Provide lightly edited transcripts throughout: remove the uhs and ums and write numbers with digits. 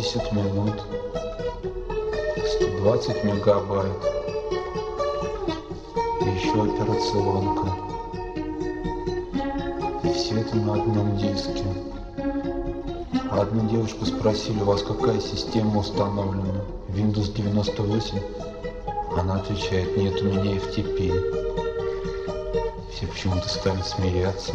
70 минут, 120 мегабайт, и еще операционка. И все это на одном диске. А одну девушку спросили, у вас какая система установлена? Windows 98? Она отвечает, нет, у меня FTP. Все почему-то стали смеяться.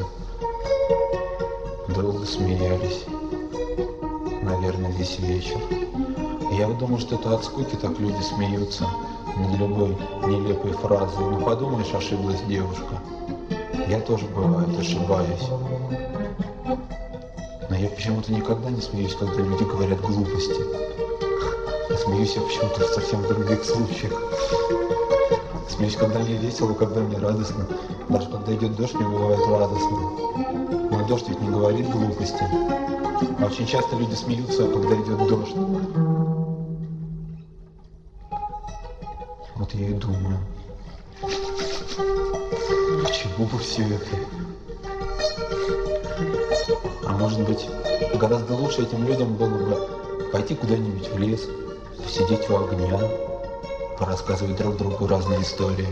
Долго смеялись. Наверное, весь вечер. Я думаю, что это от скуки так люди смеются над любой нелепой фразой. Ну подумаешь, ошиблась девушка. Я тоже, бывает, ошибаюсь. Но я почему-то никогда не смеюсь, когда люди говорят глупости. Смеюсь я почему-то в совсем других случаях. Смеюсь, когда мне весело, когда мне радостно. Даже когда идет дождь, мне бывает радостно. Но дождь ведь не говорит глупости. А очень часто люди смеются, когда идет дождь. Вот я и думаю, к чему бы все это? А может быть, гораздо лучше этим людям было бы пойти куда-нибудь в лес, посидеть у огня, порассказывать друг другу разные истории.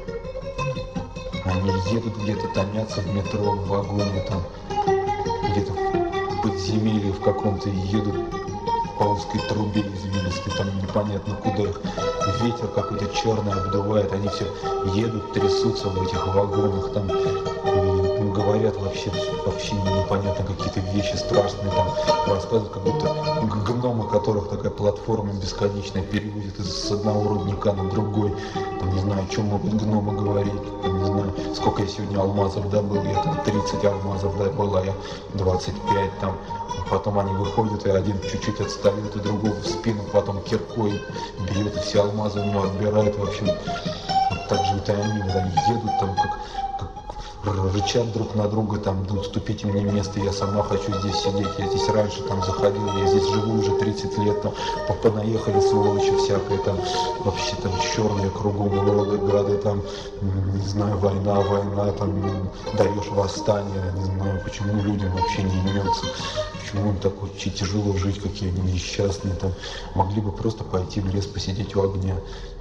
Они едут где-то, томятся в метро, в вагоне, там, где-то в подземелье в каком-то, и едут по узкой трубе извилистой, там непонятно куда их ветер какой-то черный обдувает, они все едут, трясутся в этих вагонах, там говорят вообще непонятно какие-то вещи страшные, там рассказывают, как будто гномы, которых такая платформа бесконечная переводит с одного рудника на другой. Там не знаю, о чем могут гномы говорить, там, не знаю, сколько я сегодня алмазов добыл, я там 30 алмазов добыл, а я 25 там. Потом они выходят, и один чуть-чуть отстает, и другого в спину потом киркой бьет, и все алмазы у него отбирают. В общем, вот так же вот и они едут там, как рычат друг на друга, там, ну, уступите мне место, я сама хочу здесь сидеть, я здесь раньше там заходил, я здесь живу уже 30 лет, там, понаехали сволочи всякие, там, вообще там черные кругом уроды, гады, там, не знаю, война, там, даешь восстание, не знаю, почему людям вообще не имется, почему им так очень тяжело жить, какие они несчастные, там, могли бы просто пойти в лес, посидеть у огня.